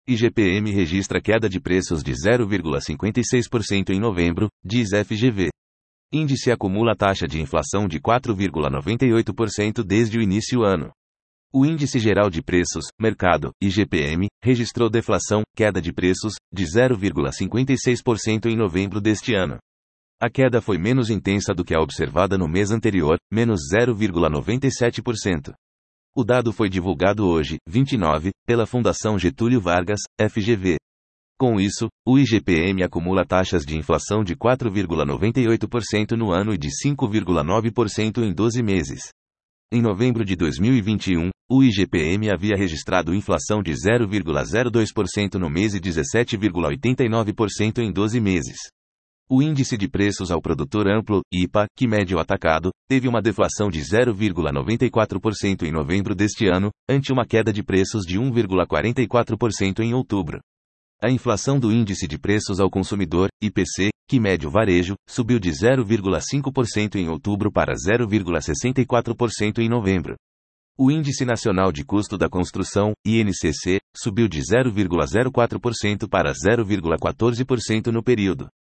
IGPM registra queda de preços de 0,56% em novembro, diz FGV. Índice acumula taxa de inflação de 4,98% desde o início do ano. O Índice Geral de Preços, Mercado, IGPM, registrou deflação, queda de preços, de 0,56% em novembro deste ano. A queda foi menos intensa do que a observada no mês anterior, menos 0,97%. O dado foi divulgado hoje, 29, pela Fundação Getúlio Vargas, FGV. Com isso, o IGPM acumula taxas de inflação de 4,98% no ano e de 5,9% em 12 meses. Em novembro de 2021, o IGPM havia registrado inflação de 0,02% no mês e 17,89% em 12 meses. O Índice de Preços ao Produtor Amplo, IPA, que mede o atacado, teve uma deflação de 0,94% em novembro deste ano, ante uma queda de preços de 1,44% em outubro. A inflação do Índice de Preços ao Consumidor, IPC, que mede o varejo, subiu de 0,5% em outubro para 0,64% em novembro. O Índice Nacional de Custo da Construção, INCC, subiu de 0,04% para 0,14% no período.